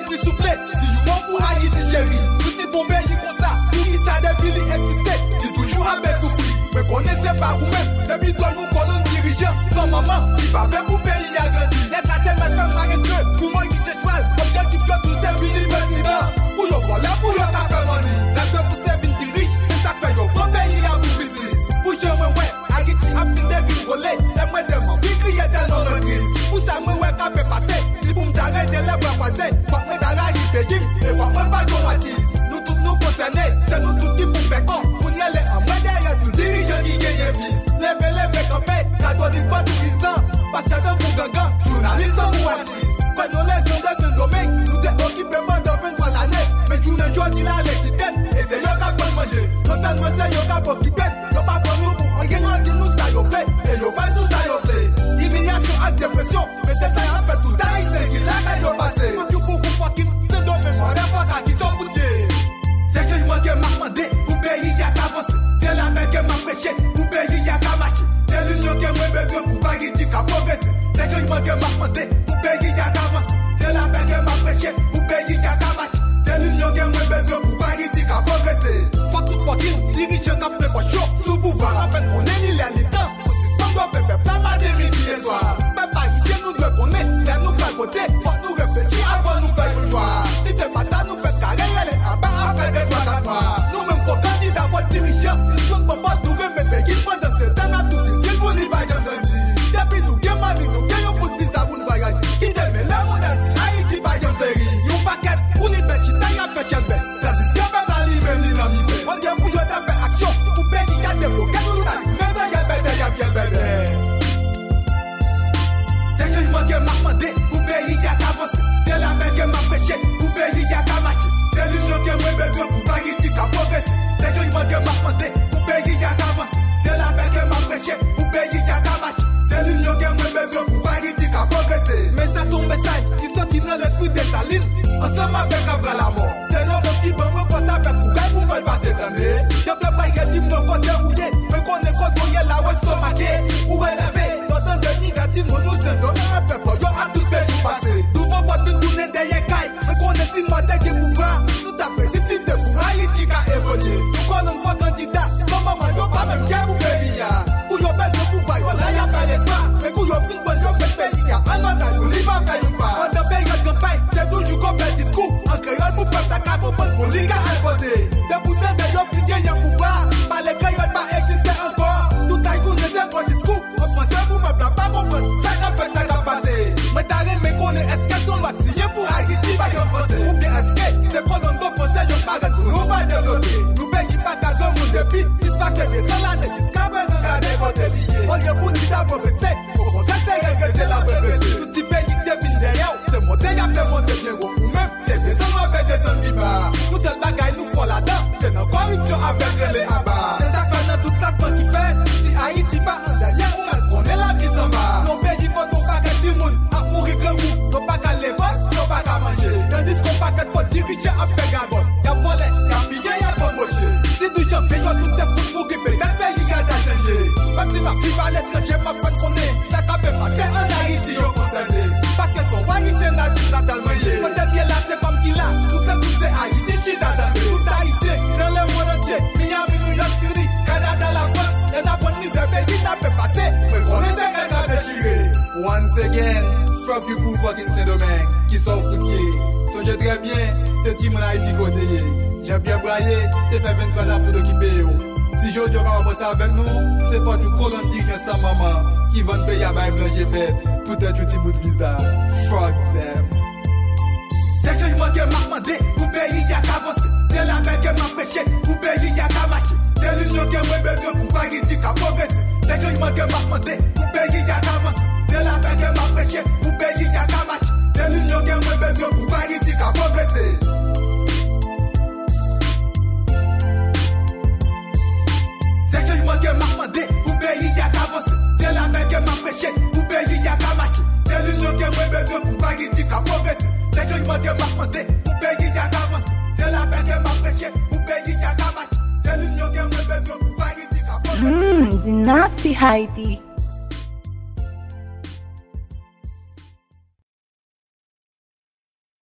plus souple. Si you want pour Haïti chérie, tout c'est ton pays comme ça. Tout qui ça depuis l'existait, c'est toujours à belle souffrir. Mais connaissez pas vous-même, depuis toi nous colons dirigeants. Sans maman, qui va faire pour pays à grandir. Les gâtés maintenant marquent que, pour moi qui t'étoile, objectif que tout est fini président. Pour yo voilà, pour yo café money. La gueule pour ces vignes qui riches, c'est ça fait yo bon pays à vous business. Pour yo ouais, Haïti a fini de rigoler. Et moi tellement, qui criait tellement de crise. Pour ça moi ouais, qu'a fait passer. Si vous m'arrêtez les bras croisés, faut que m'arrêtez les pays, et faut que pas traumatise. Nous tous nous concernés, c'est nous tous qui pour faire quoi. Pour y aller en mode derrière tout dirigeant qui gagne vie. Levez comme ça doit dire pas tout disant. Parce que dans vous gagnant, journaliste ou assise. Quand nous les gens de ce domaine, nous t'es occupés pendant 23 années. Mais tu ne joues qu'il a l'équité, et c'est yo qui a manger. Non seulement c'est yo qui a occupé, yo pas pour nous pour en gagnant de nous ça yo fait, et yo va nous ça yo fait. Humiliation et dépression, mais c'est ça en fait tout taille, c'est qu'il a qu'à yo passer. Du coup, vous fucking, c'est dans mes mots, les fois qui sont foutus. C'est que je manque m'a demandé, pour pays y a qu'à avancer. C'est la mer qui m'a prêché, pour pays y a qu'à marcher. C'est l'union qui m'a besoin pour Haïti qu'à progresser. C'est que je manque m'a demandé, pour pays y a qu'à avancer. C'est la mer qui m'a prêché, pour pays y a qu'à marcher. C'est l'union qui m'a besoin pour Haïti qu'à progresser. Fuck tout fucking, dirigeant qui fait pas chaud. Sous pouvoir, en fait, on est ni les temps. On doit faire plein de midi et soir. Mais pas ici, nous devons connaître, et nous pas côté. Faut nous réfléchir avant nous faire le choix. Si c'est pas ça, nous fait carré, elle est en bas après des droits d'affaires. Nous-mêmes, faut candidat, votre dirigeant. Si on ne peut pas nous remettre, qui pendant ce temps, à tout le monde, il va y avoir. Depuis nous, nous gagnons pour le visa pour nous voyager. Qui t'aime la montagne, Haïti, va y avoir. Nous paquet, pour les bêches, taille à faire chambé. Transition, même dans l'hiver, ni la misère. On vient pour y faire action, pour payer qui a débloqué, nous l'avons. Mais ça y a bien bébé. C'est que je manque m'a demandé, pour pays y a qu'à avancer. C'est la mer qui m'a prêché, pour pays y a qu'à marcher. C'est l'union qui m'a besoin pour Haïti qu'à progresser. C'est que je manque m'a demandé, pour pays y a qu'à avancer. C'est la mer qui m'a prêché, pour pays y a qu'à marcher. C'est l'union qui m'a besoin pour Haïti qu'à progresser. Mais ça son message, qui sortit dans l'esprit des salines. Ensemble avec Abraham la mort. C'est l'homme qui va me porter avec pour gagner pour faire passer l'année. Je peux pas y aller, mon côté rouillé. Mais qu'on est contrôlé là où est-ce qu'on marqué. Pour élever, l'autant de négatif, nous c'est dommage à faire pour yo à tout pays passer. Tout va pas tout tourner derrière caille. Mais qu'on est si modèle qui pouvoir. Nous t'appelle si c'est pour Haïti qu'à évoluer. Nous collons fois candidat. Comme maman, yo pas même bien pour pays. Pour yo baisse le pouvoir, yo là y'a pas l'espoir. Mais pour yo fin bon yo fait pays. En ordre, nous n'y va faire une part. En tant période de campagne, c'est toujours comme un discours. En créole pour peuple à cabo pour l'IGA à voter. Des boutons de yo fin gagne un pouvoir. Pas les créoles pas exister encore. Tout à coup, c'est un gros discours. En français, vous me plaît pas bon. Ça a fait, ça a passé. Mais t'as rien, mais qu'on est est-ce qu'elles sont vaccinées pour Haïti, pas en français. Ou bien est-ce que c'est Colombo français, yo pas pour nous pas développer. Nous payons pas qu'à dans mon depuis. J'espère que les salades, jusqu'à présent, on a des votes liés. On est pour l'État progresser. Pour contester, régresser la progresser. Tout petit pays qui devine derrière. C'est monter, y'a fait monter bien gros. Ou même, c'est des hommes avec des hommes vivants. Nous seuls bagailles, nous font là-dedans. C'est nos corruptions avec les abats. C'est ça fait dans toute la France qui fait. Si Haïti pas en derrière, on est la vie s'en va. Nos pays quand on pas qu'un petit monde, à mourir grand goût. Nos pas qu'à l'école, nos pas qu'à manger. Tandis qu'on pas qu'à faut diriger à faire gabon. Y'a volé, y'a pillé, y'a embauché. Si du gens fait, y'a tout est fou pour qu'il paye. Quel pays a changé? Même si ma fille va l'étranger, ma fête qu'on est. Ça qu'a fait passer en Haïti, y'a concerné. Parce que son haïtien n'a dit natalement yé. Quand t'es bien là, c'est comme qu'il a. Tout c'est Haïti, qui t'a donné. Tout haïtien, dans le monde entier. Miami, New York City, Canada, la France. Et n'a pas de misère, pays n'a fait passer. Mais qu'on est qu'elle a déchiré. Once again, fuck you pour fucking Saint-Domingue. Qui sont foutiers. Songez très bien, c'est Tim en Haïti côté. Jean-Pierre Braillé, t'es fait 23 ans pour t'occuper. Si je dis qu'on va bosser avec nous, c'est pas tout colon dirigeant sa maman qui va nous payer à bail blanche et bête. Peut-être un petit bout de visa. Fuck them. C'est que je manque m'a demandé, pour pays y'a qu'à avancer. C'est la mer qui m'a prêché, pour pays y'a qu'à marcher. C'est l'union qui m'a besoin pour Haïti qu'à progresser. C'est que je manque m'a demandé, pour pays y'a qu'à avancer. C'est la mer qui m'a prêché, pour pays y'a qu'à marcher. C'est l'union qui m'a besoin pour Haïti qu'à progresser. C'est que je manque m'a demandé, pour pays y'a qu'à avancer. C'est la mer qui m'a prêché, pour pays y'a qu'à marcher. C'est l'union qui m'a besoin pour Haïti qu'à progresser. C'est que je manque m'a demandé, pour pays y'a qu'à avancer. C'est la mer qui m'a prêché, pour pays y'a qu'à marcher. C'est l'union qui m'a besoin pour Haïti qu'à progresser. The nasty Haiti.